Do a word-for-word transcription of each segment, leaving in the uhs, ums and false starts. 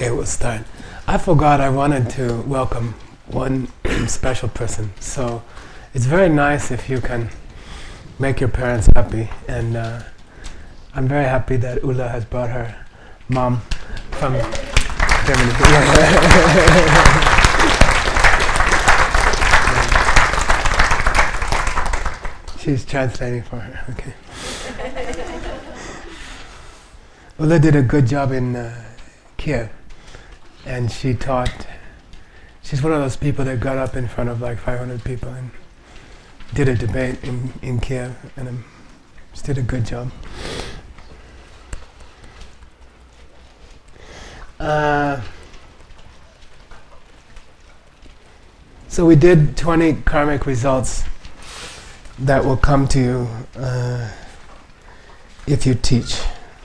Okay, we'll start. I forgot I wanted to welcome one special person. So it's very nice if you can make your parents happy. And uh, I'm very happy that Ulla has brought her mom from Germany. She's translating for her. Okay. Ulla did a good job in uh, Kiev. And she taught, she's one of those people that got up in front of like five hundred people and did a debate in, in Kiev, and um, she did a good job. Uh, so we did twenty karmic results that will come to you uh, if you teach.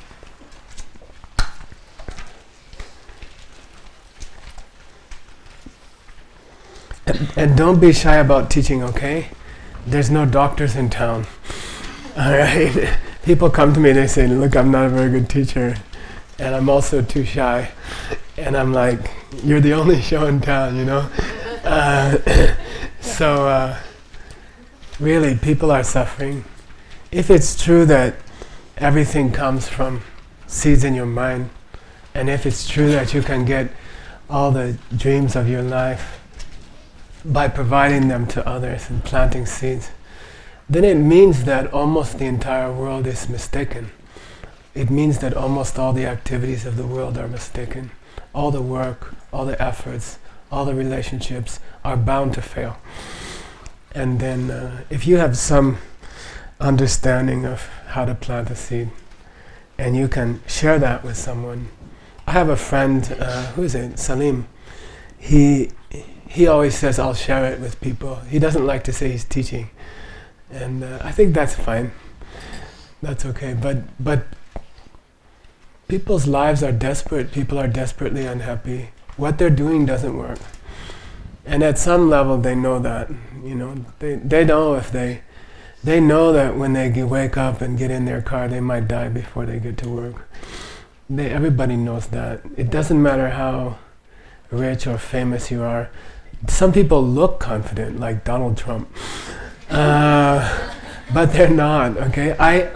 And, and don't be shy about teaching, okay? There's no doctors in town. All right? People come to me and they say, look, I'm not a very good teacher, and I'm also too shy. And I'm like, you're the only show in town, you know? Uh, so, uh, really, people are suffering. If it's true that everything comes from seeds in your mind, and if it's true that you can get all the dreams of your life by providing them to others and planting seeds, then it means that almost the entire world is mistaken. It means that almost all the activities of the world are mistaken. All the work, all the efforts, all the relationships are bound to fail. And then uh, if you have some understanding of how to plant a seed, and you can share that with someone. I have a friend, uh, who is it, Salim. He He always says, I'll share it with people. He doesn't like to say he's teaching. And uh, I think that's fine. That's okay. But but people's lives are desperate. People are desperately unhappy. What they're doing doesn't work. And at some level they know that. You know, they they know if they they know that when they get, wake up and get in their car, they might die before they get to work. They, everybody knows that. It doesn't matter how rich or famous you are. Some people look confident, like Donald Trump, uh, but they're not. Okay, I.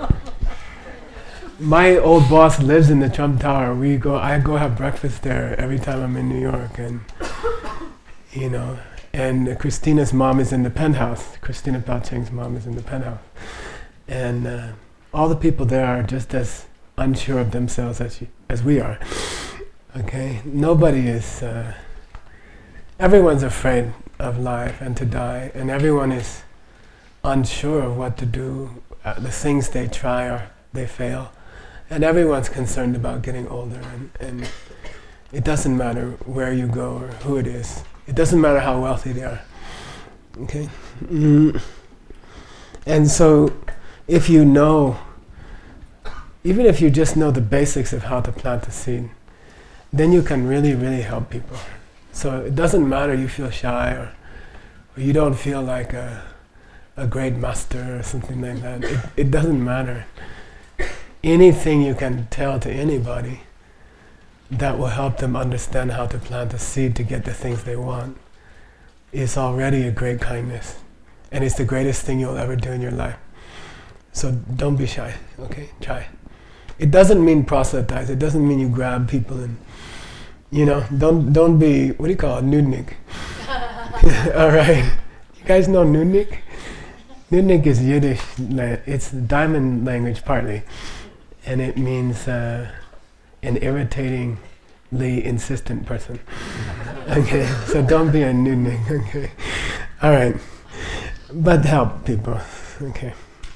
My old boss lives in the Trump Tower. We go. I go have breakfast there every time I'm in New York, and you know. And Christina's mom is in the penthouse. Christina Baocheng's mom is in the penthouse, and uh, all the people there are just as unsure of themselves as you, as we are. Okay, nobody is. Uh, everyone's afraid of life and to die, and everyone is unsure of what to do. Uh, the things they try or they fail, and everyone's concerned about getting older. And, and it doesn't matter where you go or who it is. It doesn't matter how wealthy they are. Okay, mm. And so, if you know, even if you just know the basics of how to plant a seed, then you can really, really help people. So it doesn't matter you feel shy or, or you don't feel like a, a great master or something like that. It, it doesn't matter. Anything you can tell to anybody that will help them understand how to plant a seed to get the things they want is already a great kindness. And it's the greatest thing you'll ever do in your life. So don't be shy, okay? Try. It doesn't mean proselytize. It doesn't mean you grab people and, you know, don't don't be, what do you call it, nudnik. All right. You guys know nudnik? Nudnik is Yiddish. It's diamond language partly. And it means uh, an irritatingly insistent person. Okay, so don't be a nudnik, okay? All right. But help people, okay?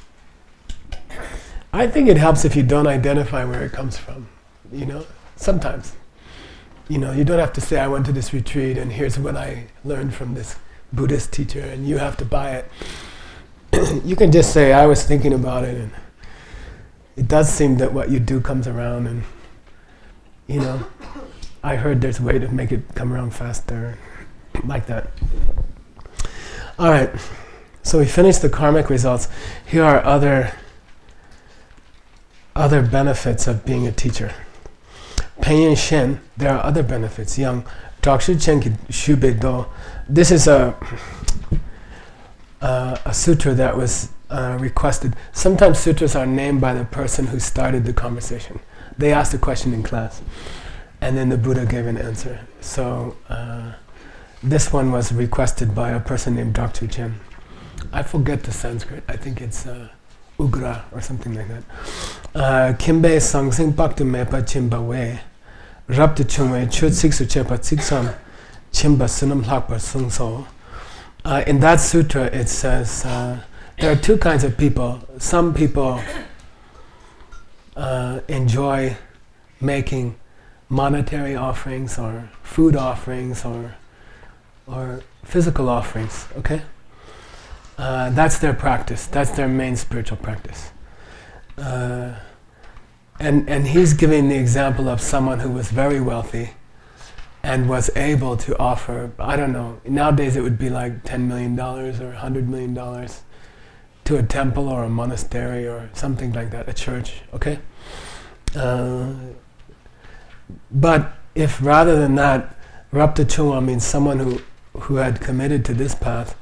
I think it helps if you don't identify where it comes from, you know, sometimes. You know, you don't have to say, I went to this retreat and here's what I learned from this Buddhist teacher and you have to buy it. You can just say, I was thinking about it and it does seem that what you do comes around and, you know, I heard there's a way to make it come around faster, like that. All right, so we finished the karmic results. Here are other other benefits of being a teacher. Penyan Shen, there are other benefits. Yang Dakshu Chenki Shube Do. This is a uh, a sutra that was uh, requested. Sometimes sutras are named by the person who started the conversation. They asked a question in class, and then the Buddha gave an answer. So uh, this one was requested by a person named Dakshu Chen. I forget the Sanskrit. I think it's uh, Ugra or something like that. Kimbe Sangsing Bhakti Mepa Chimba We Rapta Chungwe Chut Siksu Chepa Siksam Chimba Sunam Lakpa Sung So. In that sutra it says uh, there are two kinds of people. Some people uh, enjoy making monetary offerings or food offerings or or physical offerings, okay? Uh, that's their practice. That's their main spiritual practice. Uh, and and he's giving the example of someone who was very wealthy and was able to offer, I don't know, nowadays it would be like ten million dollars or one hundred million dollars to a temple or a monastery or something like that, a church, okay? Uh, but if rather than that, Rapta Chungwa means someone who, who had committed to this path,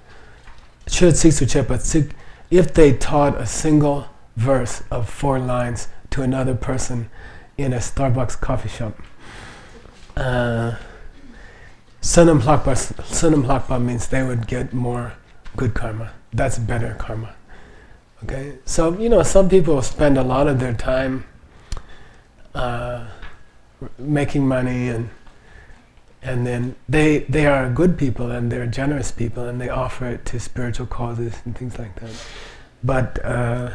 if they taught a single verse of four lines to another person in a Starbucks coffee shop, uh, Sunam Lakpa, Sunam Lakpa means they would get more good karma. That's better karma. Okay, so you know, some people spend a lot of their time uh, making money, and and then they they are good people and they're generous people and they offer it to spiritual causes and things like that. But uh,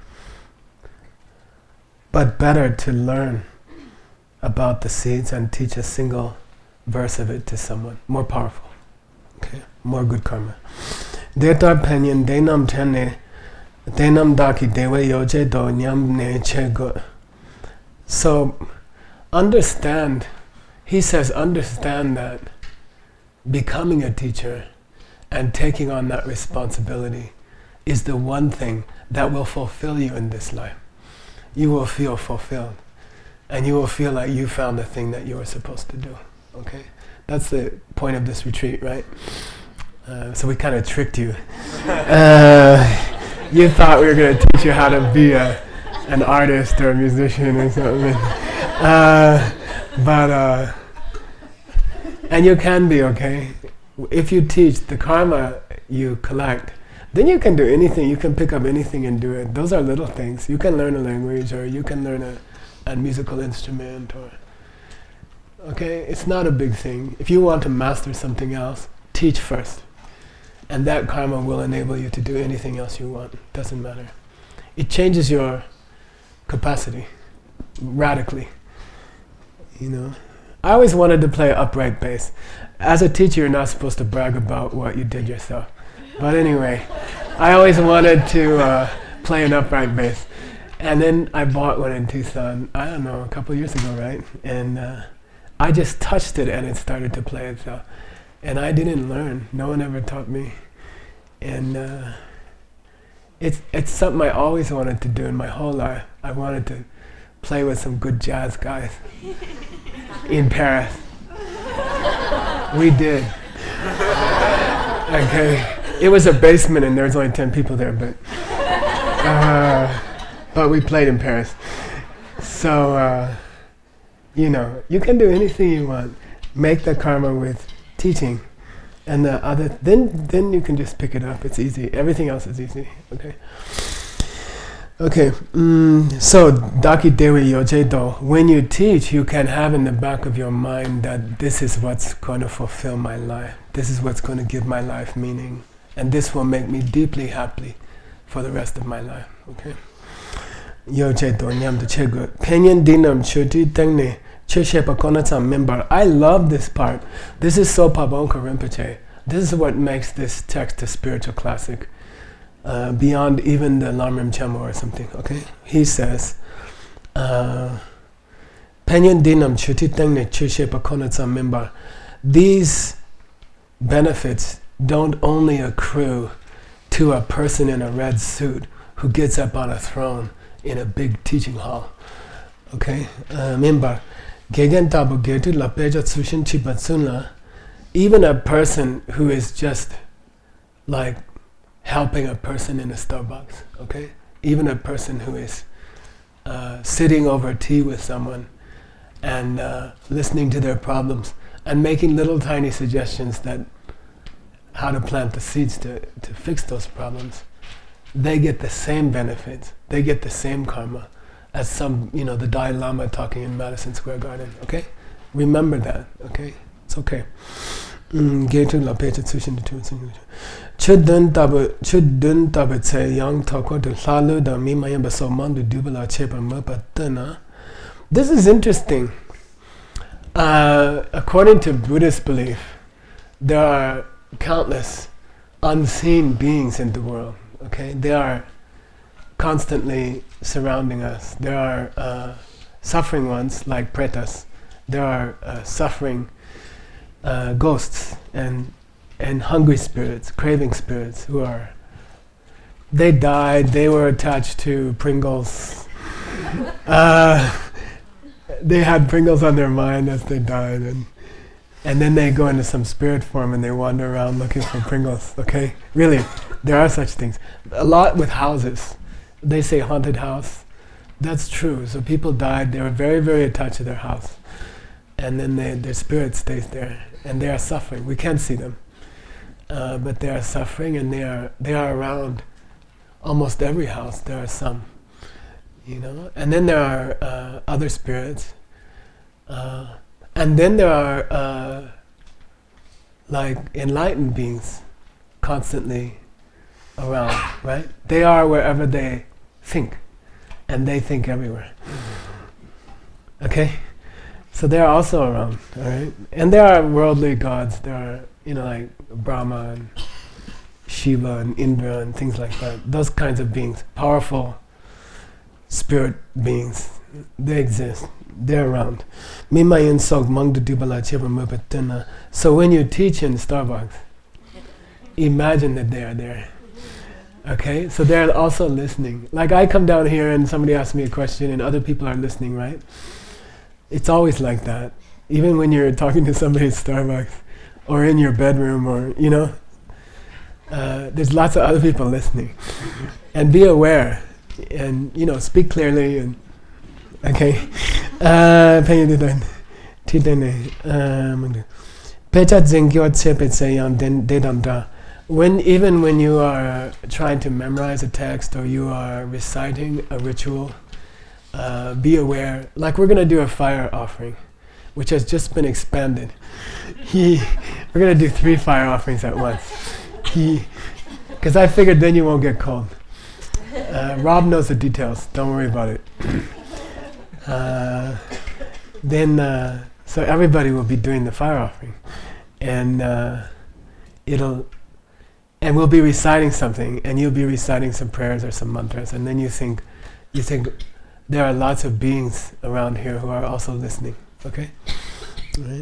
but better to learn about the seeds and teach a single verse of it to someone. More powerful. Okay, more good karma. Deta penyan denam tene denam daki dewe yoje do nyam ne chego. So understand. He says, understand that becoming a teacher and taking on that responsibility is the one thing that will fulfill you in this life. You will feel fulfilled, and you will feel like you found the thing that you were supposed to do. Okay, that's the point of this retreat, right? Uh, so we kind of tricked you. Uh, you thought we were going to teach you how to be a, an artist or a musician or something. Uh, but uh, and you can be, okay? If you teach the karma you collect, then you can do anything. You can pick up anything and do it. Those are little things. You can learn a language, or you can learn a, a musical instrument, or okay, it's not a big thing. If you want to master something else, teach first, and that karma will enable you to do anything else you want. Doesn't matter. It changes your capacity radically. You know, I always wanted to play upright bass. As a teacher, you're not supposed to brag about what you did yourself. But anyway, I always wanted to uh, play an upright bass. And then I bought one in Tucson, I don't know, a couple years ago, right? And uh, I just touched it and it started to play itself. And I didn't learn. No one ever taught me. And uh, it's it's something I always wanted to do in my whole life. I wanted to play with some good jazz guys in Paris. We did. Okay. It was a basement and there was only ten people there, but uh, but we played in Paris. So uh, you know, you can do anything you want. Make the karma with teaching, and the other then then you can just pick it up. It's easy. Everything else is easy. Okay. Okay, mm, so Daki Dewi Yojedo, when you teach, you can have in the back of your mind that this is what's going to fulfill my life. This is what's going to give my life meaning. And this will make me deeply happy for the rest of my life. Okay? Yojedo Nyam de Chegu. Penyan Dinam Chuti Tengne Cheshepa Konatsam member. I love this part. This is Sopa Bonka Rinpoche. This is what makes this text a spiritual classic. Uh, beyond even the Lamrim Chemo or something, okay? He says, Penyan Dinam Chuti Tengne Chushepa Konatsam Mimbar. These benefits don't only accrue to a person in a red suit who gets up on a throne in a big teaching hall. Okay? Mimbar. Gegen tabu getu la peja tsushin chibatsuna. Even a person who is just like helping a person in a Starbucks, okay? Even a person who is uh, sitting over tea with someone and uh, listening to their problems and making little tiny suggestions that how to plant the seeds to, to fix those problems, they get the same benefits, they get the same karma as some, you know, the Dalai Lama talking in Madison Square Garden, okay? Remember that, okay? It's okay. Getu la pecha tsushin de tu. Chudun tabu chudun tabu tse yang toko to lalu da mi mayam baso mandu dubala chepa mapa tana. This is interesting. Uh, according to Buddhist belief, there are countless unseen beings in the world. Okay, they are constantly surrounding us. There are uh, suffering ones like pretas. There are uh, suffering uh, ghosts and and hungry spirits, craving spirits who are. They died. They were attached to Pringles. uh, they had Pringles on their mind as they died, and and then they go into some spirit form and they wander around looking for Pringles. Okay, really, there are such things. A lot with houses. They say haunted house. That's true. So people died. They were very, very attached to their house, and then they, their spirit stays there, and they are suffering. We can't see them, uh, but they are suffering, and they are they are around almost every house. There are some, you know. And then there are uh, other spirits, uh, and then there are uh, like enlightened beings, constantly around. Right? They are wherever they think, and they think everywhere. Okay, so they are also around, all right. And there are worldly gods. There are, you know, like Brahma and Shiva and Indra and things like that. Those kinds of beings, powerful spirit beings, they exist. They're around. So when you teach in Starbucks, imagine that they are there. Okay, so they're also listening. Like I come down here and somebody asks me a question and other people are listening, right? It's always like that. Even when you're talking to somebody at Starbucks or in your bedroom or, you know, uh, there's lots of other people listening. And be aware and, you know, speak clearly and, okay. Uh, When even when you are trying to memorize a text or you are reciting a ritual, uh, be aware. Like we're gonna do a fire offering, which has just been expanded. He, we're gonna do three fire offerings at once. He, because I figured then you won't get cold. Uh, Rob knows the details. Don't worry about it. Uh, then, uh, so everybody will be doing the fire offering, and uh, it'll. And we'll be reciting something, and you'll be reciting some prayers or some mantras, and then you think, you think, there are lots of beings around here who are also listening. Okay, right?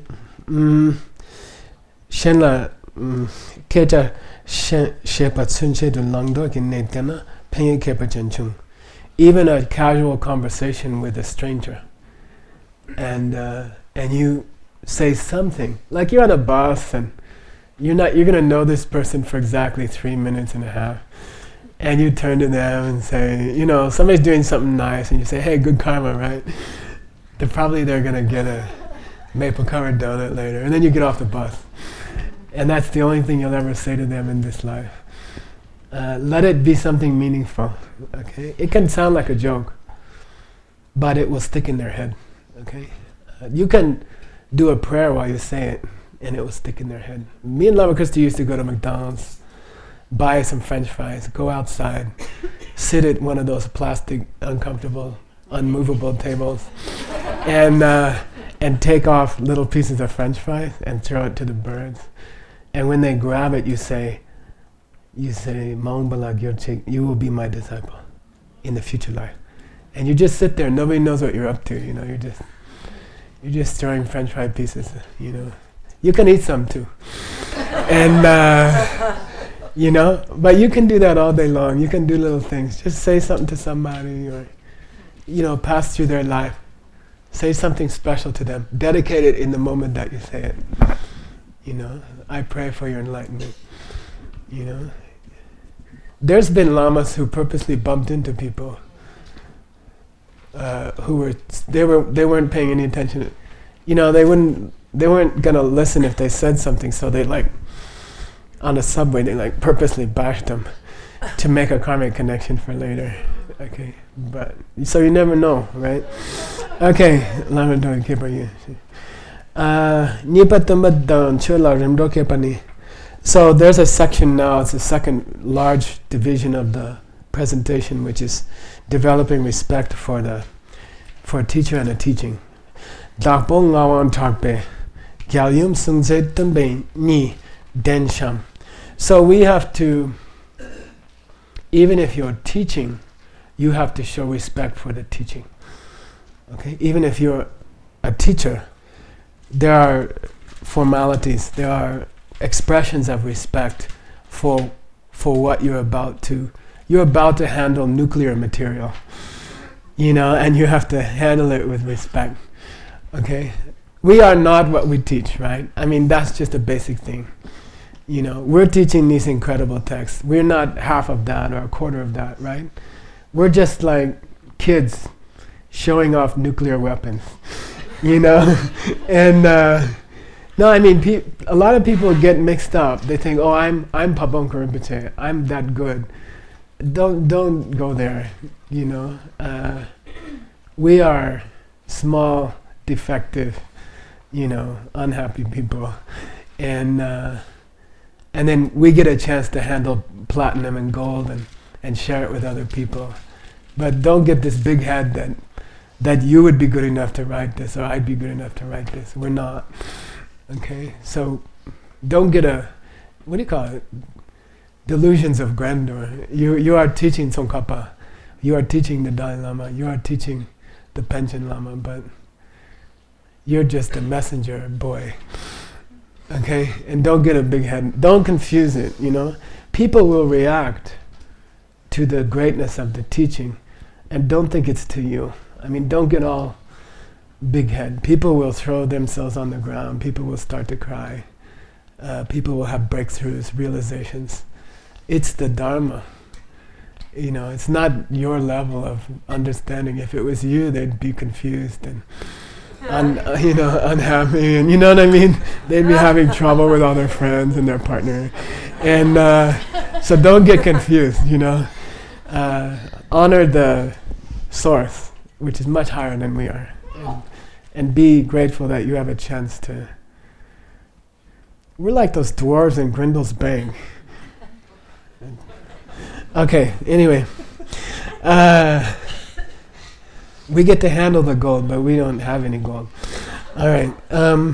Shenla kecha shepa tsunche du langdo ki netena penye kepa chenchung. Even a casual conversation with a stranger, and uh, and you say something like you're on a bus and. You're not. You're gonna know this person for exactly three minutes and a half, and you turn to them and say, you know, somebody's doing something nice, and you say, "Hey, good karma, right?" They're probably they're gonna get a maple-covered donut later, and then you get off the bus, and that's the only thing you'll ever say to them in this life. Uh, let it be something meaningful. Okay, it can sound like a joke, but it will stick in their head. Okay, uh, you can do a prayer while you say it. And it will stick in their head. Me and Lama Krista used to go to McDonald's, buy some French fries, go outside, sit at one of those plastic, uncomfortable, unmovable tables, and uh, and take off little pieces of French fries and throw it to the birds. And when they grab it, you say, you say, Maung Bala Gyurchik, you will be my disciple in the future life. And you just sit there. Nobody knows what you're up to. You know, you're just you're just throwing French fry pieces. You know. You can eat some too, and uh, you know. But you can do that all day long. You can do little things. Just say something to somebody, or you know, pass through their life Say something special to them. Dedicate it in the moment that you say it. You know, I pray for your enlightenment. You know, there's been lamas who purposely bumped into people uh, who were they were they weren't paying any attention. You know, they wouldn't they weren't gonna listen if they said something, so they like on the subway they like purposely bashed them to make a karmic connection for later. Okay, but so you never know, right? Okay, lama do keep you. So there's a section now, it's the second large division of the presentation, which is developing respect for the for a teacher and a teaching. So we have to, even if you're teaching, you have to show respect for the teaching. Okay, even if you're a teacher, there are formalities, there are expressions of respect for for what you're about to you're about to handle nuclear material, you know, and you have to handle it with respect. Okay, we are not what we teach, right? I mean, that's just a basic thing. You know, we're teaching these incredible texts. We're not half of that or a quarter of that, right? We're just like kids showing off nuclear weapons, you know, and. Uh, No, I mean, pe- a lot of people get mixed up. They think, "Oh, I'm I'm Pabongka Rinpoche. I'm that good." Don't don't go there. You know, uh, we are small, defective, you know, unhappy people, and uh, and then we get a chance to handle platinum and gold and, and share it with other people. But don't get this big head that that you would be good enough to write this or I'd be good enough to write this. We're not. Okay, so don't get a, what do you call it? Delusions of grandeur. You you are teaching Tsongkhapa, you are teaching the Dalai Lama, you are teaching the Panchen Lama, but you're just a messenger boy. Okay, and don't get a big head. Don't confuse it. You know, people will react to the greatness of the teaching, and don't think it's to you. I mean, don't get all big head. People will throw themselves on the ground. People will start to cry. Uh, people will have breakthroughs, realizations. It's the Dharma. You know, it's not your level of understanding. If it was you, they'd be confused and, un, uh, you know, unhappy, and you know what I mean. They'd be having trouble with all their friends and their partner, and uh, so don't get confused. You know, uh, honor the source, which is much higher than we are. And, and be grateful that you have a chance to. We're like those dwarves in Grindel's Bank. Okay, anyway. Uh, we get to handle the gold, but we don't have any gold. All right. Um,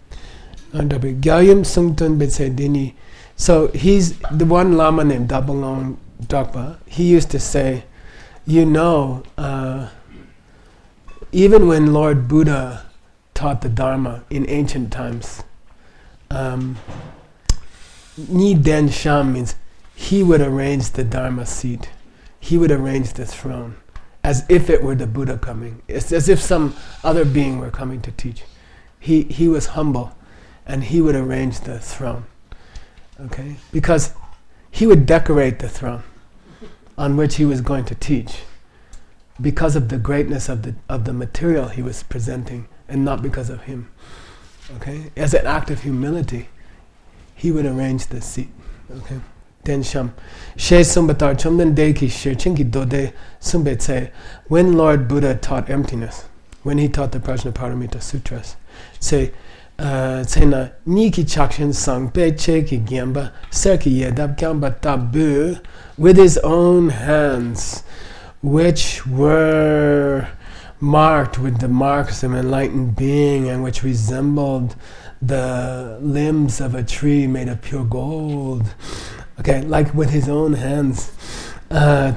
so he's the one Lama named Dabangong Dragpa. He used to say, you know, uh, even when Lord Buddha taught the Dharma in ancient times, um, Ni Den Sham means he would arrange the Dharma seat. He would arrange the throne as if it were the Buddha coming. It's as if some other being were coming to teach. He he was humble and he would arrange the throne. Okay? Because he would decorate the throne on which he was going to teach, because of the greatness of the of the material he was presenting, and not because of him. Okay, as an act of humility, he would arrange the seat. Okay, then sham, she sumbatar chomden deki shirchinki dode sumbetse. When Lord Buddha taught emptiness, when he taught the Prajnaparamita Sutras, say, say na niki chakshin sang pe cheki gyamba serki yedab gyamba tabu, with his own hands, which were marked with the marks of enlightened being and which resembled the limbs of a tree made of pure gold. Okay, like with his own hands. Uh,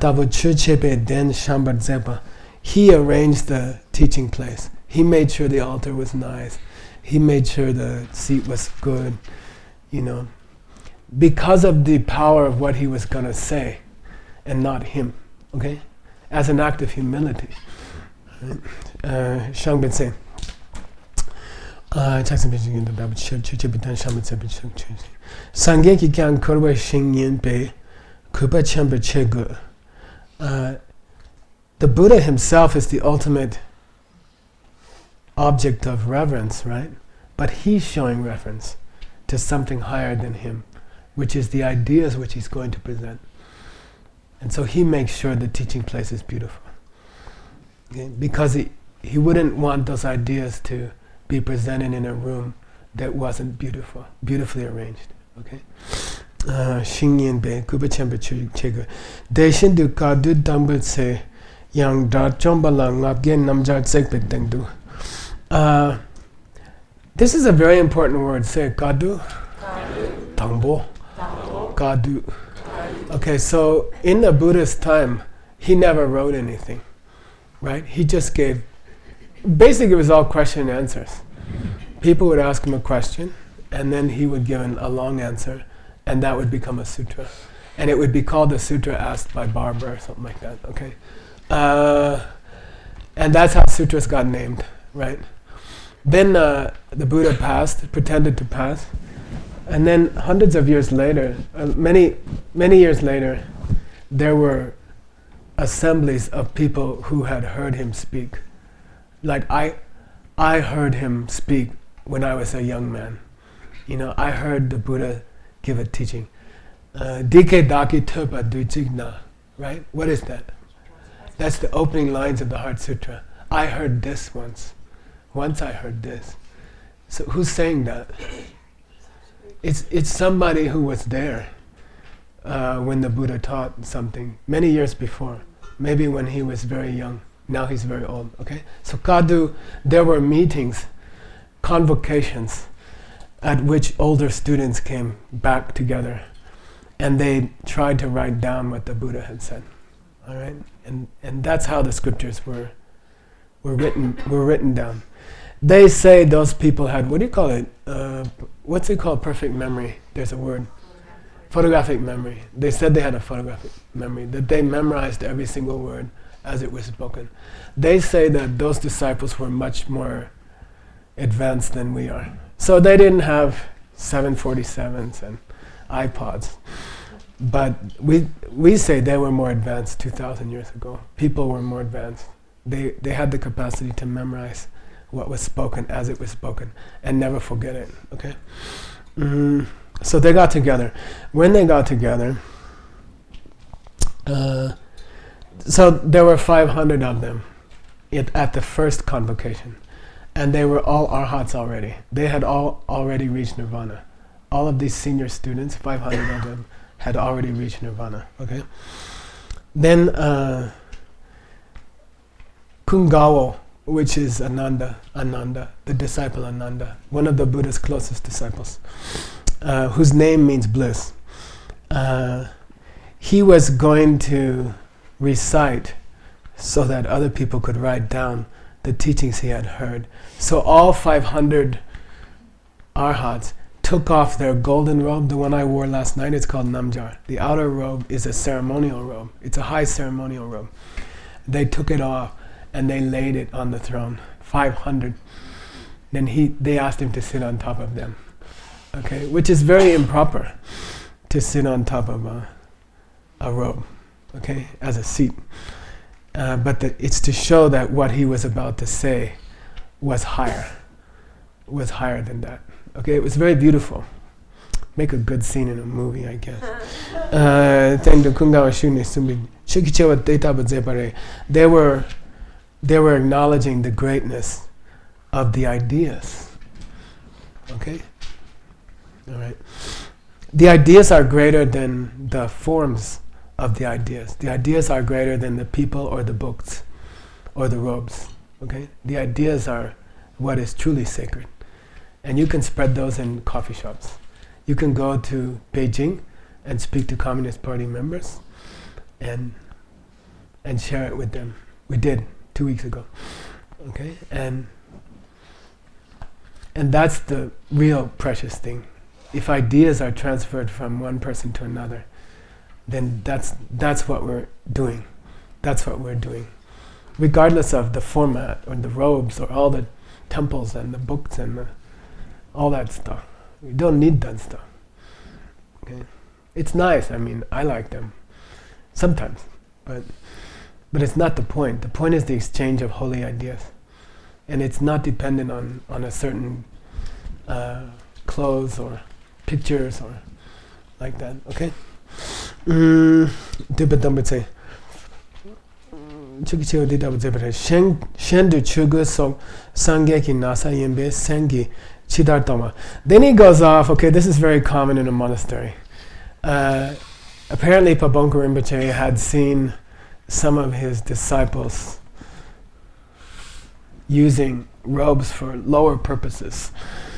he arranged the teaching place. He made sure the altar was nice. He made sure the seat was good, you know, because of the power of what he was going to say and not him. Okay? As an act of humility. Shangbin say. Uh, Jackson Beijing in the Bible Church, Chibitan Shaman Church. Sangeki can Kurwa Shing Yin Bei, Kuba Chamber Chegu. The Buddha himself is the ultimate object of reverence, right? But he's showing reference to something higher than him, which is the ideas which he's going to present. And so he makes sure the teaching place is beautiful. Okay? Because he, he wouldn't want those ideas to be presented in a room that wasn't beautiful, beautifully arranged. Okay? Shingyen Bei, Kuba Chamber Chegu. Deshin du Kadu Dambut se Yang Da Chombala Ngabgen Namjar Tsekpit Dengdu. This is a very important word. Say Kadu. Tangbo. Kadu. Okay, so in the Buddha's time, he never wrote anything, right? He just gave, basically it was all question and answers. People would ask him a question, and then he would give an, a long answer, and that would become a sutra. And it would be called a sutra asked by Barbara or something like that, okay? Uh, and that's how sutras got named, right? Then uh, the Buddha passed, pretended to pass, and then hundreds of years later, uh, many, many years later, there were assemblies of people who had heard him speak. Like I, I heard him speak when I was a young man. You know, I heard the Buddha give a teaching. Dike Daki Turpa Dujigna, right? What is that? That's the opening lines of the Heart Sutra. I heard this once. Once I heard this. So who's saying that? It's it's somebody who was there uh, when the Buddha taught something many years before. Maybe when he was very young. Now he's very old. Okay. So Kadu, there were meetings, convocations, at which older students came back together, and they tried to write down what the Buddha had said. All right, and and that's how the scriptures were were written were written down. They say those people had, what do you call it? Uh, what's it called? Perfect memory. There's a word. Photographic memory. They said they had a photographic memory, that they memorized every single word as it was spoken. They say that those disciples were much more advanced than we are. So they didn't have seven forty-sevens and iPods. But we we say they were more advanced two thousand years ago. People were more advanced. They they had the capacity to memorize what was spoken as it was spoken and never forget it, okay? Mm, so they got together. When they got together, uh, so there were five hundred of them it, at the first convocation, and they were all arhats already. They had all already reached nirvana. All of these senior students, five hundred of them, had already reached nirvana, okay? Then uh, Kungawo, which is Ananda, Ananda, the disciple Ananda, one of the Buddha's closest disciples, uh, whose name means bliss. Uh, he was going to recite so that other people could write down the teachings he had heard. So all five hundred arhats took off their golden robe, the one I wore last night. It's called namjar. The outer robe is a ceremonial robe. It's a high ceremonial robe. They took it off and they laid it on the throne, five hundred. Then he, they asked him to sit on top of them, okay? Which is very improper, to sit on top of a, a robe, okay, as a seat. Uh, but the, it's to show that what he was about to say was higher, was higher than that. Okay, it was very beautiful. Make a good scene in a movie, I guess. They were They were acknowledging the greatness of the ideas. Okay? All right. The ideas are greater than the forms of the ideas. The ideas are greater than the people or the books or the robes. Okay? The ideas are what is truly sacred. And you can spread those in coffee shops. You can go to Beijing and speak to Communist Party members and and share it with them. We did. Two weeks ago, okay, and and that's the real precious thing. If ideas are transferred from one person to another, then that's that's what we're doing. That's what we're doing. regardless of the format or the robes or all the temples and the books and the, all that stuff. We don't need that stuff. Okay, it's nice. I mean, I like them sometimes, but but it's not the point. The point is the exchange of holy ideas, and it's not dependent on on a certain uh, clothes or pictures or like that. Okay. Mm, then he goes off. Okay, this is very common in a monastery. Uh, apparently Pabongka Rinpoche had seen some of his disciples using robes for lower purposes.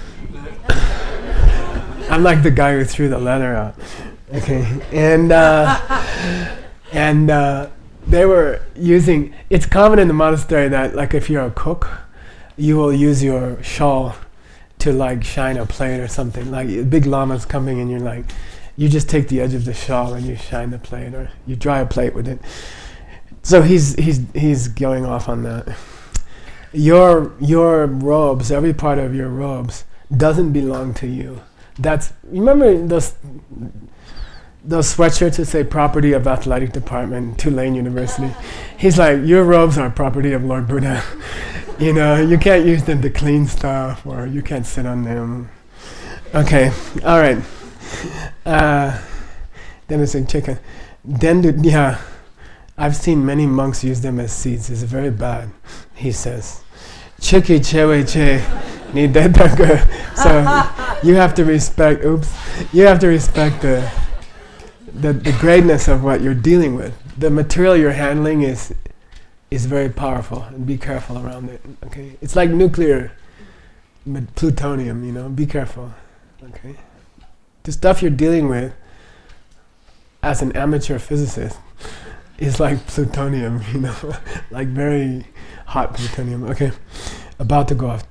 I'm like the guy who threw the letter out. Okay, and uh, and uh, they were using. It's common in the monastery that, like, if you're a cook, you will use your shawl to like shine a plate or something. Like a big lama's coming, and you're like, you just take the edge of the shawl and you shine the plate, or you dry a plate with it. So he's he's he's going off on that. Your your robes, every part of your robes, doesn't belong to you. That's, remember those those sweatshirts that say property of athletic department, Tulane University? He's like, your robes are property of Lord Buddha. You know, you can't use them to clean stuff, or you can't sit on them. Okay, all right. Uh, then it's a chicken. Then, do, yeah, I've seen many monks use them as seats. It's very bad, he says. Chiki chewe che. So you have to respect, oops, you have to respect the, the the greatness of what you're dealing with. The material you're handling is is very powerful, and be careful around it. Okay, it's like nuclear plutonium, you know. Be careful. Okay, the stuff you're dealing with as an amateur physicist is like plutonium, you know, like very hot plutonium. Okay. About to go off.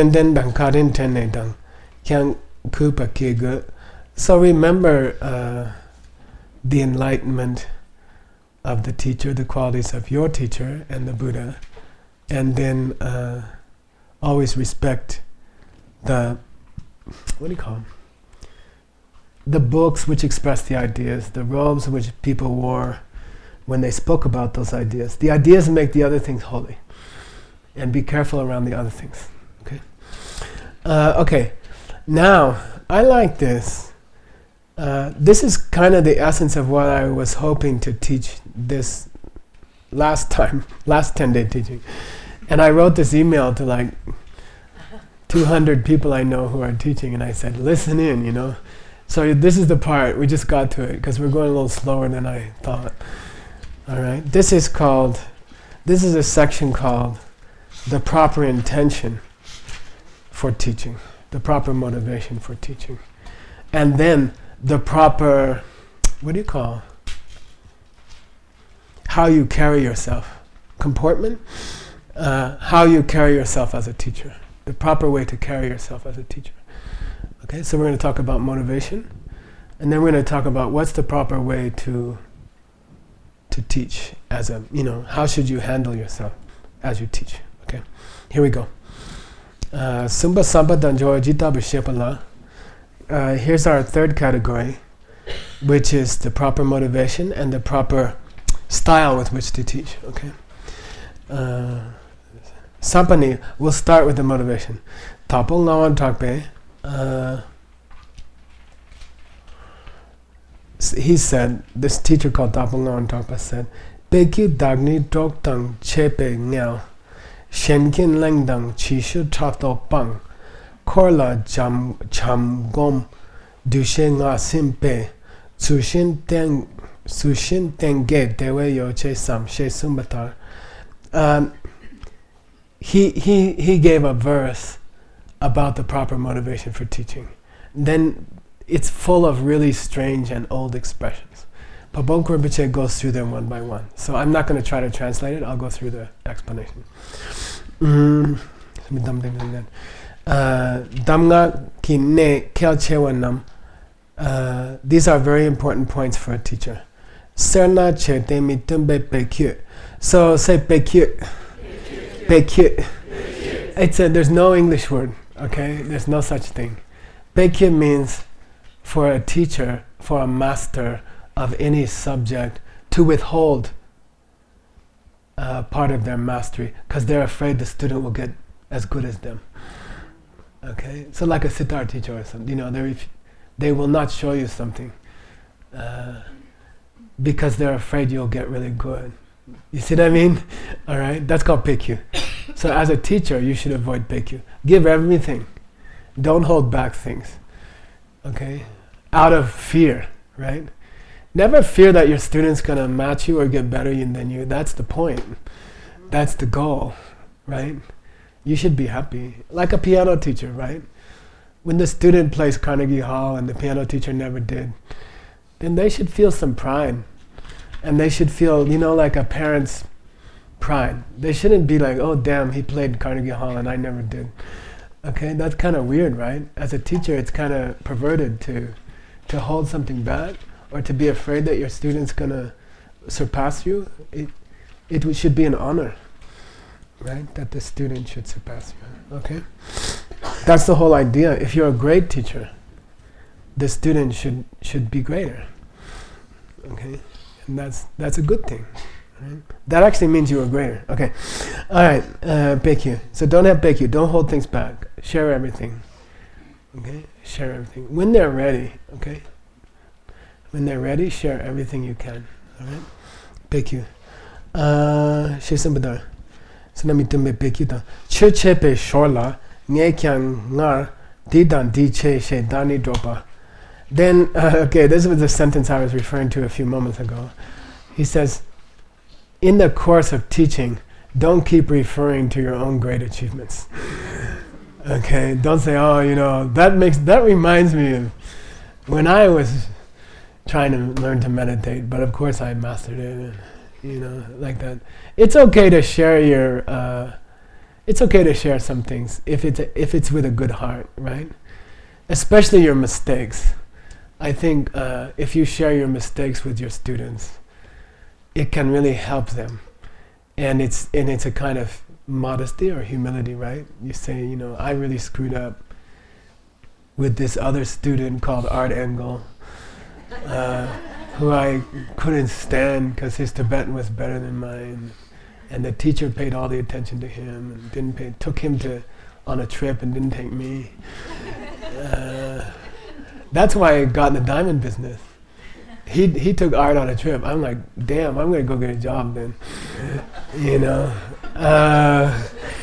So remember uh, the enlightenment of the teacher, the qualities of your teacher and the Buddha, and then uh, always respect the, what do you call them? The books which express the ideas, the robes which people wore when they spoke about those ideas. The ideas make the other things holy. And be careful around the other things. Okay. Uh, okay. Now, I like this. Uh, this is kind of the essence of what I was hoping to teach this last time, last ten-day teaching. And I wrote this email to like two hundred people I know who are teaching, and I said, listen in, you know. So this is the part, we just got to it, because we're going a little slower than I thought. All right. This is called, this is a section called the proper intention for teaching, the proper motivation for teaching, and then the proper, what do you call, how you carry yourself, comportment, uh, how you carry yourself as a teacher, the proper way to carry yourself as a teacher. Okay, so we're going to talk about motivation, and then we're going to talk about what's the proper way to to teach as a, you know, how should you handle yourself as you teach. Okay, here we go. Sumba Samba Danjoy Jita Bishepala. Here's our third category, which is the proper motivation and the proper style with which to teach. Okay. Uh, Sampani, we'll start with the motivation. Tapong Ngawan Takpe. He said, this teacher called Tapong Ngawan Takpe said, Peki Dagni Tok Tang Chepe Ngao. Shenkin Lengdang Chishu Trato Pang Korla Jam Cham Gom Dushe Nga Simpe Sushin Teng Sushin Tenge Dewe Yoche Sam She Sumbatar. Um he he he gave a verse about the proper motivation for teaching. Then it's full of really strange and old expressions. Pabongka Rinpoche goes through them one by one. So I'm not going to try to translate it, I'll go through the explanation. Damga ki ne kel chewanam. These are very important points for a teacher. Serna che temi tumbe pekyu. So say Baekhyut. Baekhyut. It's a, there's no English word, okay? There's no such thing. Baekhyut means for a teacher, for a master of any subject to withhold uh, part of their mastery because they're afraid the student will get as good as them. Okay? So like a sitar teacher or something, you know, they they will not show you something uh, because they're afraid you'll get really good. You see what I mean? All right? That's called Baekhyut. So as a teacher, you should avoid Baekhyut. Give everything. Don't hold back things. Okay? Out of fear, right? Never fear that your student's going to match you or get better than you. That's the point. That's the goal, right? You should be happy. Like a piano teacher, right? When the student plays Carnegie Hall and the piano teacher never did, then they should feel some pride. And they should feel, you know, like a parent's pride. They shouldn't be like, oh, damn, he played Carnegie Hall and I never did. Okay, that's kind of weird, right? As a teacher, it's kind of perverted to to hold something back or to be afraid that your student's going to surpass you. It it w- should be an honor, right? That the student should surpass you, okay? That's the whole idea. If you're a great teacher, the student should should be greater, okay? And that's that's a good thing. Right? That actually means you are greater. Okay. All right. Uh, Baekhyut. So don't have Baekhyut. Don't hold things back. Share everything. Okay. Share everything. When they're ready. Okay. When they're ready, share everything you can. All right. Baekhyut. Uh, Shesambadar. So let me do my Baekhyut. Che che pe shorla nge kyang ngar di dan di che she dani dropa. Then uh, okay, this was the sentence I was referring to a few moments ago. He says, in the course of teaching, don't keep referring to your own great achievements. Okay, don't say, oh, you know, that makes that reminds me of when I was trying to learn to meditate, but of course I mastered it, and, you know, like that. It's okay to share your, uh, it's okay to share some things if it's a, if it's with a good heart, right? Especially your mistakes. I think uh, if you share your mistakes with your students, it can really help them, and it's and it's a kind of modesty or humility, right? You say, you know, I really screwed up with this other student called Art Engel, uh, who I couldn't stand because his Tibetan was better than mine, and the teacher paid all the attention to him and didn't pay, took him to on a trip and didn't take me. Uh, that's why I got in the diamond business. He he took Art on a trip. I'm like, damn, I'm gonna go get a job then. You know, uh,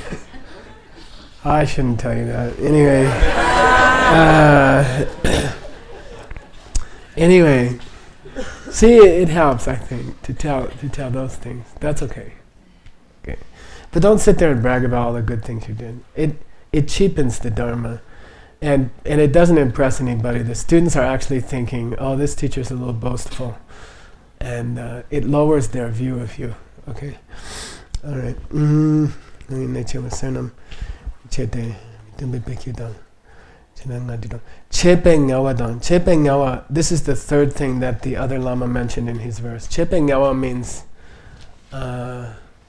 I shouldn't tell you that. Anyway, uh, anyway, see, it, it helps, I think, to tell to tell those things. That's okay. Okay, but don't sit there and brag about all the good things you did. It it cheapens the Dharma. And and it doesn't impress anybody. The students are actually thinking, oh, this teacher's a little boastful. And uh, it lowers their view of you. Okay? All right. Mm-hmm. This is the third thing that the other Lama mentioned in his verse. Chepe Ngawa means uh,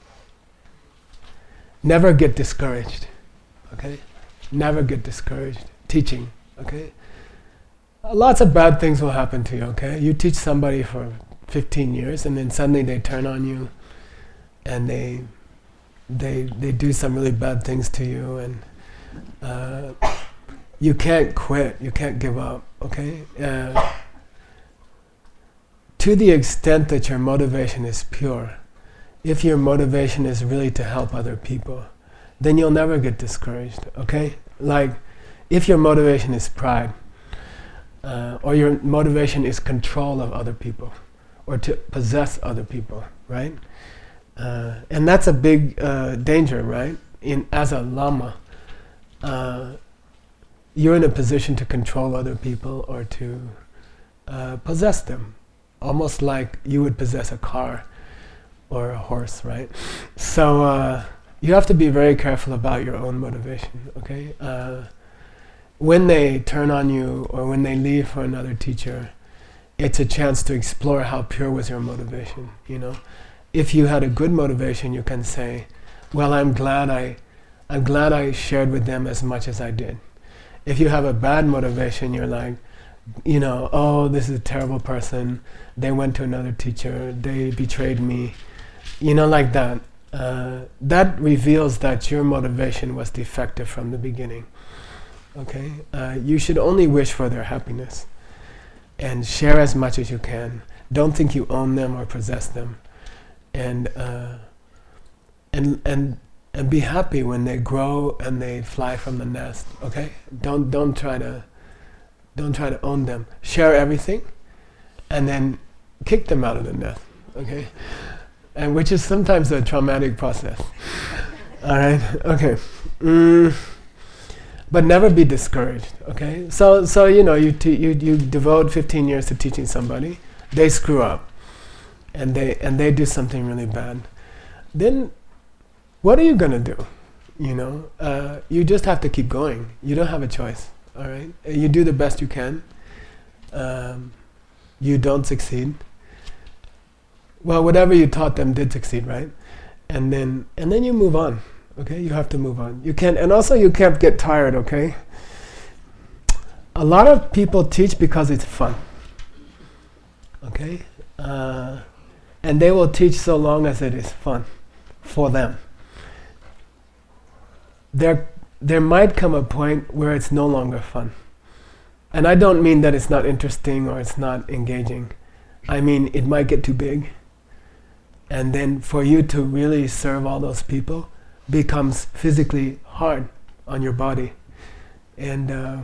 never get discouraged. Okay? Never get discouraged. Teaching, okay? Uh, lots of bad things will happen to you, okay? You teach somebody for fifteen years and then suddenly they turn on you and they they they do some really bad things to you, and uh, you can't quit, you can't give up, okay? Uh, to the extent that your motivation is pure, if your motivation is really to help other people, then you'll never get discouraged, okay? Like, if your motivation is pride, uh, or your motivation is control of other people, or to possess other people, right? Uh, and that's a big uh, danger, right? In as a Lama, uh, you're in a position to control other people or to uh, possess them, almost like you would possess a car or a horse, right? So uh, you have to be very careful about your own motivation, okay? Uh, when they turn on you or when they leave for another teacher, it's a chance to explore how pure was your motivation, you know? if you had a good motivation, you can say, well, I'm glad I, I'm glad I shared with them as much as I did. If you have a bad motivation, you're like, you know, oh, this is a terrible person. They went to another teacher. They betrayed me. You know, like that. Uh, that reveals that your motivation was defective from the beginning. Okay? Uh, you should only wish for their happiness and share as much as you can. Don't think you own them or possess them. And uh, and and and be happy when they grow and they fly from the nest. Okay? Don't don't try to don't try to own them. Share everything, and then kick them out of the nest. Okay? And which is sometimes a traumatic process. All right? Okay. Mm. But never be discouraged. Okay? So so you know you te- you you devote fifteen years to teaching somebody. They screw up, and they and they do something really bad. Then, what are you gonna do? You know, uh, you just have to keep going. You don't have a choice. All right, you do the best you can. Um, you don't succeed. Well, whatever you taught them did succeed, right? And then and then you move on. Okay, you have to move on. You can't, and also you can't get tired. Okay. A lot of people teach because it's fun. Okay, uh, and they will teach so long as it is fun for them. There, there might come a point where it's no longer fun, and I don't mean that it's not interesting or it's not engaging. I mean it might get too big, and then for you to really serve all those people becomes physically hard on your body, and. Uh,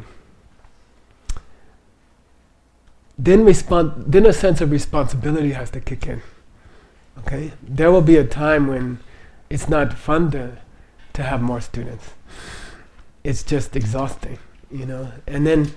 Then, respon- then a sense of responsibility has to kick in. Okay, there will be a time when it's not fun to to have more students. It's just exhausting, you know. And then,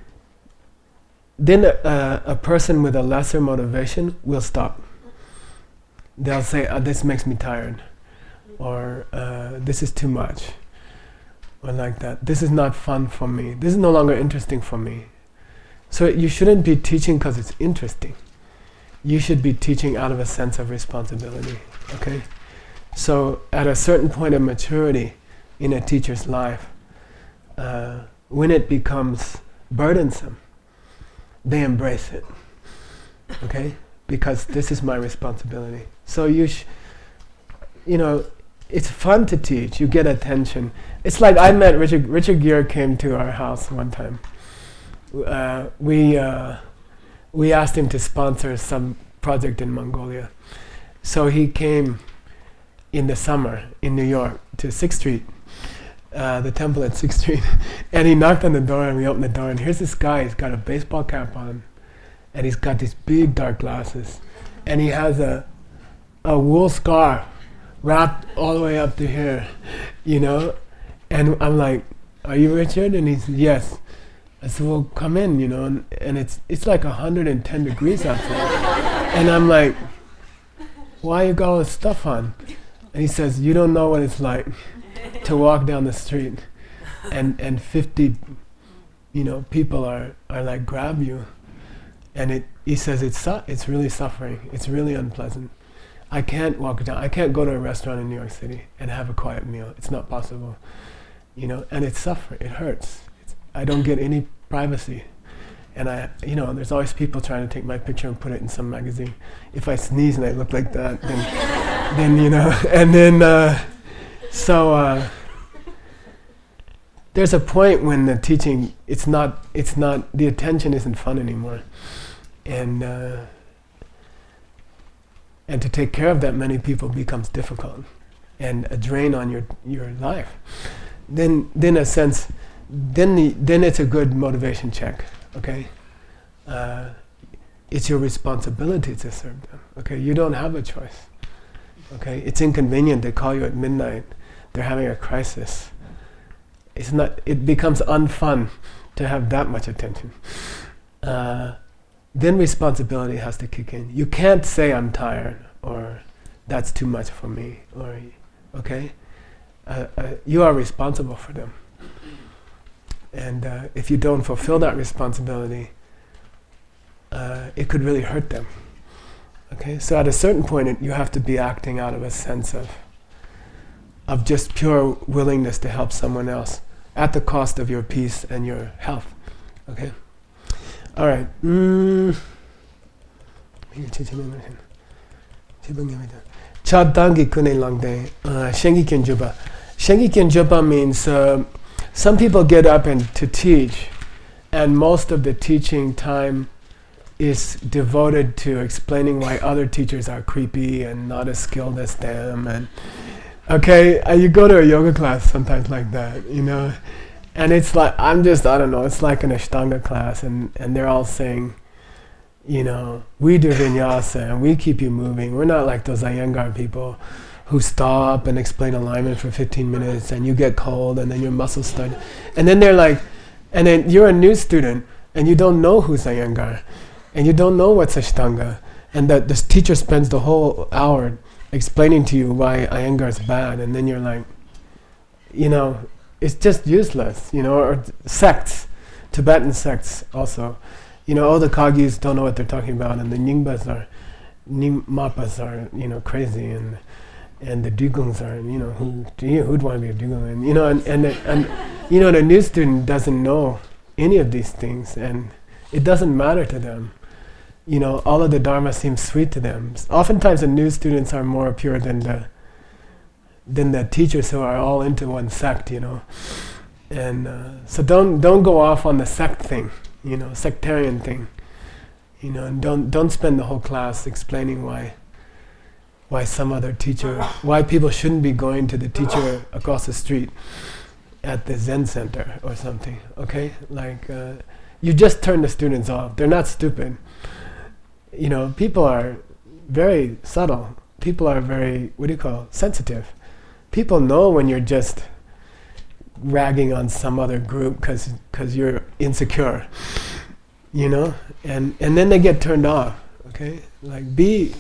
then a, a person with a lesser motivation will stop. They'll say, oh, "This makes me tired," or uh, "This is too much," or like that. "This is not fun for me. This is no longer interesting for me." So you shouldn't be teaching because it's interesting. You should be teaching out of a sense of responsibility, okay? So at a certain point of maturity in a teacher's life, uh, when it becomes burdensome, they embrace it, okay? Because this is my responsibility. So you, sh- you know, it's fun to teach. You get attention. It's like I met Richard. Richard Gere came to our house one time. Uh, we uh, we asked him to sponsor some project in Mongolia. So he came in the summer in New York to sixth Street, uh, the temple at sixth Street, and he knocked on the door and we opened the door and here's this guy, he's got a baseball cap on and he's got these big dark glasses and he has a, a wool scarf wrapped all the way up to here, you know, and I'm like, "Are you Richard?" And he said, "Yes." I said, "Well, come in, you know," and, and it's it's like one hundred ten degrees outside. And I'm like, "Why you got all this stuff on?" And he says, "You don't know what it's like to walk down the street and, and fifty, you know, people are, are like grab you." And it he says, it's su- it's really suffering. It's really unpleasant. I can't walk down, I can't go to a restaurant in New York City and have a quiet meal. It's not possible. You know, and it's suffering, it hurts. I don't get any privacy, and I, you know, there's always people trying to take my picture and put it in some magazine. If I sneeze and I look like that, then, then you know, and then, uh, so uh, there's a point when the teaching, it's not, it's not, the attention isn't fun anymore, and uh, and to take care of that many people becomes difficult, and a drain on your your life. Then, then a sense. Then the, then it's a good motivation check, okay? Uh, it's your responsibility to serve them, okay? You don't have a choice, okay? It's inconvenient. They call you at midnight. They're having a crisis. It's not. It becomes unfun to have that much attention. Uh, then responsibility has to kick in. You can't say I'm tired or that's too much for me, or okay? Uh, uh, you are responsible for them. And uh, if you don't fulfill that responsibility, uh, it could really hurt them. Okay, so at a certain point, it, you have to be acting out of a sense of of just pure willingness to help someone else at the cost of your peace and your health. Okay. All right. Mm. Chadangi kune langde shengi kenjuba. Shengi kenjuba means uh, some people get up and to teach, and most of the teaching time is devoted to explaining why other teachers are creepy and not as skilled as them. And okay, uh, you go to a yoga class sometimes like that, you know, and it's like, I'm just, I don't know, it's like an Ashtanga class, and, and they're all saying, you know, we do vinyasa and we keep you moving. We're not like those Iyengar people who stop and explain alignment for fifteen minutes and you get cold and then your muscles start. And then they're like, and then you're a new student and you don't know who's Iyengar and you don't know what's Ashtanga. And that this teacher spends the whole hour explaining to you why Iyengar is bad, and then you're like, you know, it's just useless, you know, or sects, Tibetan sects also. You know, all the Kagis don't know what they're talking about, and the Nyingbas are, Nyingmapas are, you know, crazy, and and the Dugungs are, you know, who who'd want to be a Dugung, and you know, and and, and you know, the new student doesn't know any of these things, and it doesn't matter to them. You know, all of the Dharma seems sweet to them. Oftentimes, the new students are more pure than the than the teachers who are all into one sect. You know, and uh, so don't don't go off on the sect thing. You know, sectarian thing. You know, and don't don't spend the whole class explaining why why some other teacher, why people shouldn't be going to the teacher across the street at the Zen center or something. Okay, like uh, you just turn the students off. They're not stupid. You know, people are very subtle. People are very, what do you call, sensitive. People know when you're just ragging on some other group because because you're insecure, you know, and and then they get turned off. Okay, like be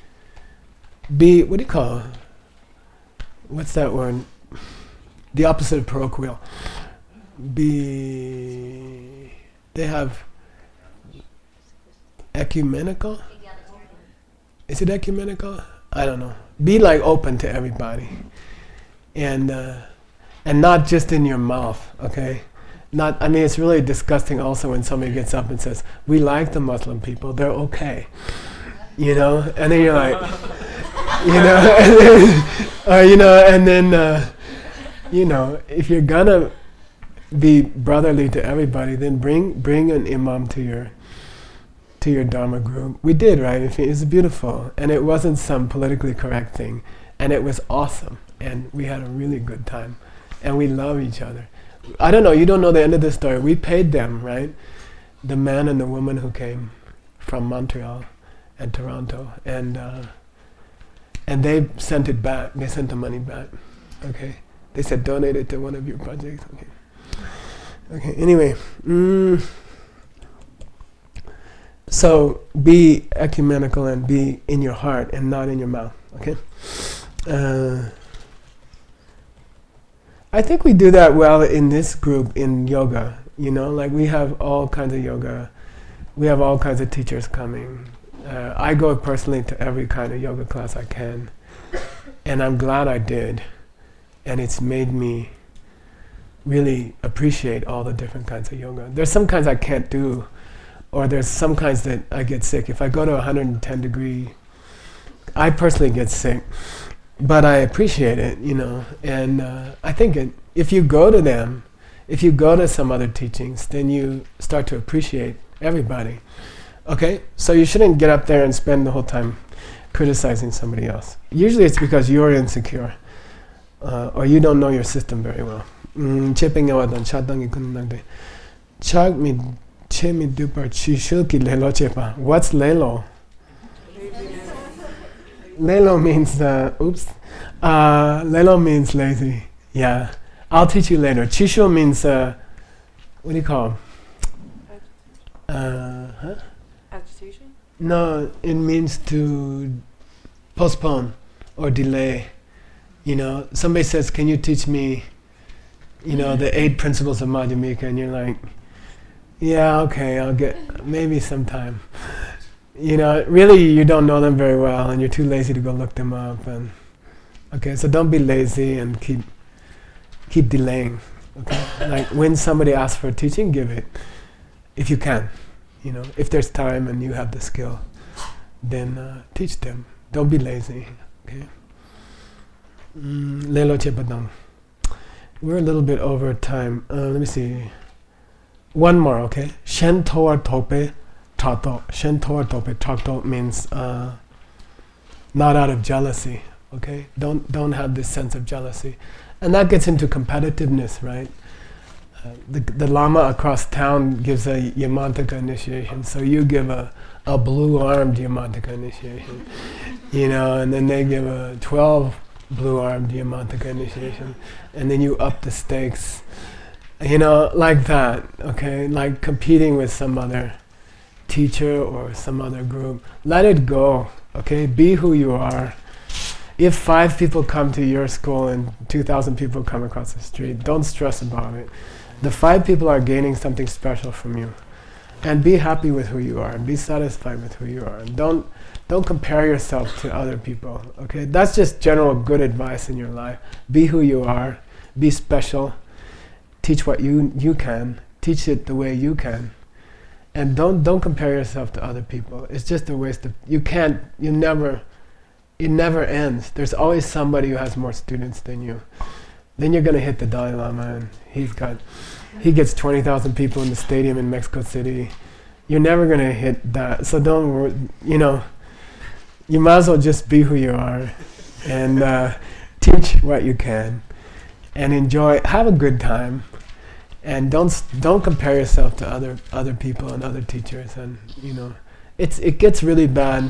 be what do you call? What's that word? The opposite of parochial. Be they have ecumenical. Is it ecumenical? I don't know. Be like open to everybody, and. Uh, And not just in your mouth, okay? Not. I mean, it's really disgusting also when somebody gets up and says, we like the Muslim people, they're okay. You know? And then you're like, you know, and then, uh, you know, and then, uh, you know, if you're gonna be brotherly to everybody, then bring bring an imam to your to your Dharma group. We did, right? It was beautiful. And it wasn't some politically correct thing. And it was awesome. And we had a really good time. And we love each other. I don't know, you don't know the end of the story. We paid them, right? The man and the woman who came from Montreal and Toronto. And uh, and they sent it back. They sent the money back. Okay? They said donate it to one of your projects. Okay. Okay, anyway. Mm. So be ecumenical and be in your heart and not in your mouth. Okay? Uh, I think we do that well in this group in yoga, you know, like we have all kinds of yoga, we have all kinds of teachers coming. Uh, I go personally to every kind of yoga class I can, and I'm glad I did, and it's made me really appreciate all the different kinds of yoga. There's some kinds I can't do, or there's some kinds that I get sick. If I go to one hundred ten degree, I personally get sick. But I appreciate it, you know, and uh, I think it, if you go to them, if you go to some other teachings, then you start to appreciate everybody. Okay? So you shouldn't get up there and spend the whole time criticizing somebody else. Usually it's because you're insecure, uh, or you don't know your system very well. Chipping out on chadangi kunangde. Chag mi che mi dupar chishulki lelo chepa. What's lelo? Lelo means, uh, oops, uh, Lelo means lazy. Yeah, I'll teach you later. Chisho means, uh, what do you call? Uh, huh? Agitation? No, it means to postpone or delay. You know, somebody says, can you teach me, you know, the eight principles of Madhyamika? And you're like, yeah, okay, I'll get, maybe sometime. you know, really you don't know them very well and you're too lazy to go look them up. And okay, so don't be lazy and keep keep delaying. Okay, like when somebody asks for teaching, give it if you can. You know, if there's time and you have the skill, then uh, teach them. Don't be lazy. Okay. Lelo Chepadam. We're a little bit over time. Uh, let me see. One more, okay? Shen Toa Tope Tato. Shen Toa Tope Tato means uh, not out of jealousy. Okay? Don't don't have this sense of jealousy. And that gets into competitiveness, right? Uh, the, the Lama across town gives a Yamantaka initiation, so you give a, a blue-armed Yamantaka initiation, you know, and then they give a twelve blue-armed Yamantaka initiation, and then you up the stakes, you know, like that, okay? Like competing with some other teacher or some other group. Let it go, okay? Be who you are. If five people come to your school and two thousand people come across the street, don't stress about it. The five people are gaining something special from you. And be happy with who you are, and be satisfied with who you are. And don't don't compare yourself to other people, okay? That's just general good advice in your life. Be who you are, be special, teach what you you can, teach it the way you can. And don't don't compare yourself to other people. It's just a waste of, you can't, you never, it never ends. There's always somebody who has more students than you. Then you're gonna hit the Dalai Lama and he's got, he gets twenty thousand people in the stadium in Mexico City. You're never gonna hit that. So don't worry, you know, you might as well just be who you are and uh, teach what you can and enjoy, have a good time. And don't don't compare yourself to other other people and other teachers. And you know, it's it gets really bad.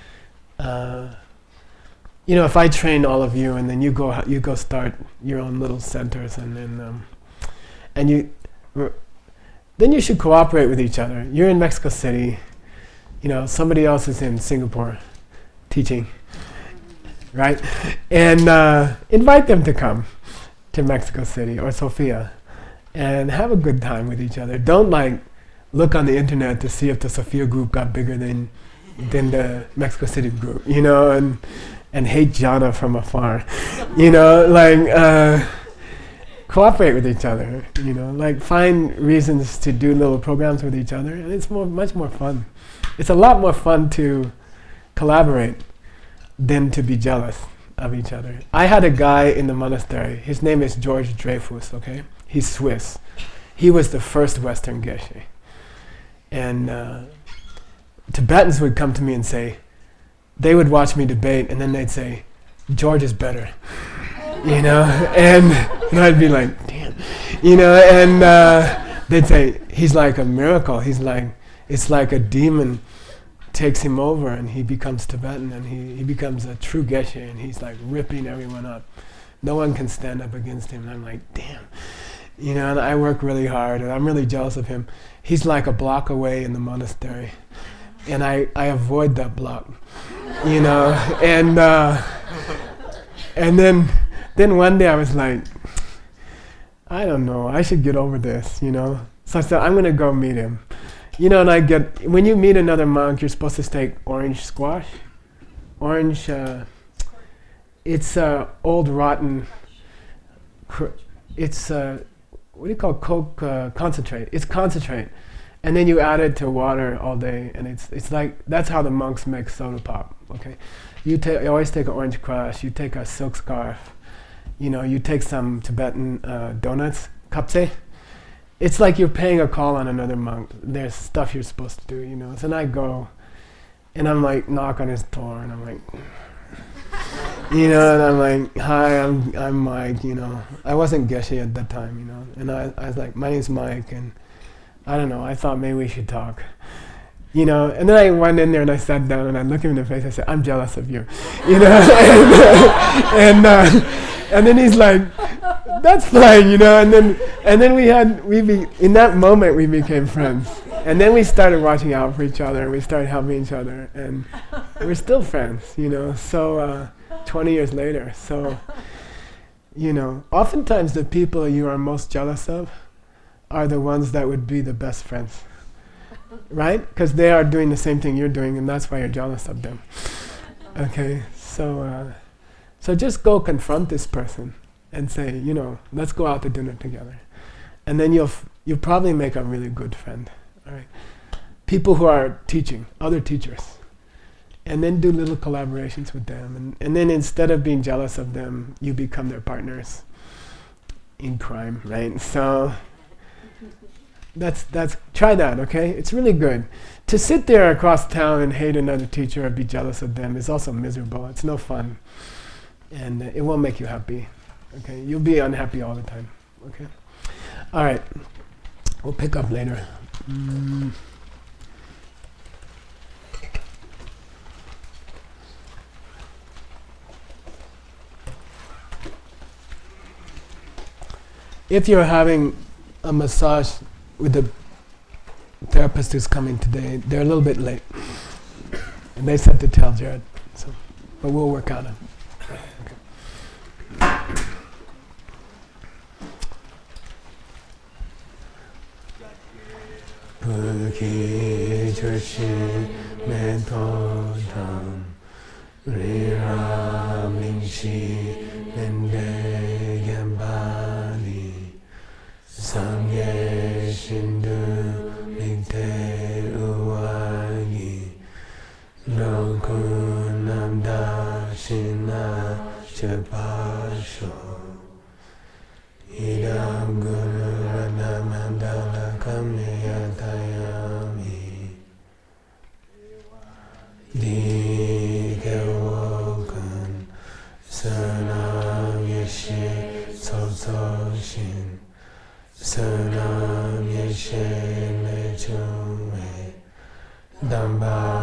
Uh, you know, if I train all of you and then you go you go start your own little centers and then um, and you r- then you should cooperate with each other. You're in Mexico City. You know, somebody else is in Singapore teaching, right? And uh, invite them to come to Mexico City or Sofia. And have a good time with each other. Don't like look on the internet to see if the Sophia group got bigger than than the Mexico City group, you know, and and hate Jana from afar, you know, like uh, cooperate with each other, you know, like find reasons to do little programs with each other, and it's more much more fun. It's a lot more fun to collaborate than to be jealous of each other. I had a guy in the monastery. His name is George Dreyfus. Okay. He's Swiss. He was the first Western Geshe. And uh, Tibetans would come to me and say, they would watch me debate and then they'd say, George is better. You know, and, and I'd be like, damn. You know, and uh, they'd say, he's like a miracle. He's like, it's like a demon takes him over and he becomes Tibetan and he, he becomes a true Geshe and he's like ripping everyone up. No one can stand up against him. And I'm like, damn. You know, and I work really hard, and I'm really jealous of him. He's like a block away in the monastery, and I, I avoid that block, you know. And uh, and then then one day I was like, I don't know, I should get over this, you know. So I said, I'm gonna go meet him, you know. And I get when you meet another monk, you're supposed to take orange squash, orange. Uh, it's uh, old rotten. Cr- it's uh, what do you call Coke uh, concentrate? It's concentrate, and then you add it to water all day, and it's it's like that's how the monks make soda pop. Okay, you take you always take an orange crush, you take a silk scarf, you know, you take some Tibetan uh, donuts, kapse. It's like you're paying a call on another monk. There's stuff you're supposed to do, you know. So then I go, and I'm like knock on his door, and I'm like. You know, and I'm like, hi, I'm I'm Mike, you know. I wasn't Geshe at that time, you know. And I, I was like, my name's Mike, and I don't know, I thought maybe we should talk. You know, and then I went in there and I sat down and I looked him in the face, I said, I'm jealous of you. You know, and, uh, and, uh, and then he's like, that's fine, you know, and then and then we had, we be, in that moment we became friends. And then we started watching out for each other and we started helping each other, and we're still friends, you know, so uh, twenty years later. So, you know, oftentimes the people you are most jealous of are the ones that would be the best friends. right? Because they are doing the same thing you're doing, and that's why you're jealous of them. Okay, so uh, so just go confront this person and say, you know, let's go out to dinner together, and then you'll f- you'll probably make a really good friend. All right, people who are teaching, other teachers, and then do little collaborations with them, and, and then instead of being jealous of them, you become their partners in crime, right? So that's that's try that, okay? It's really good. To sit there across town and hate another teacher or be jealous of them is also miserable. It's no fun, and uh, it won't make you happy. Okay, you'll be unhappy all the time. Okay, all right. We'll pick up later. Mm. If you're having a massage with the therapist who's coming today, they're a little bit late. And they said to tell Jared, so, but we'll work on it. Sangye Shindu Mingte Uwagi Lokun Namda Shina Chapasho Idam Guru Radhamandala Kamyatayami Dikewokan Sanam Yeshe Soso Shin Sanam Yeshe Lechume Damba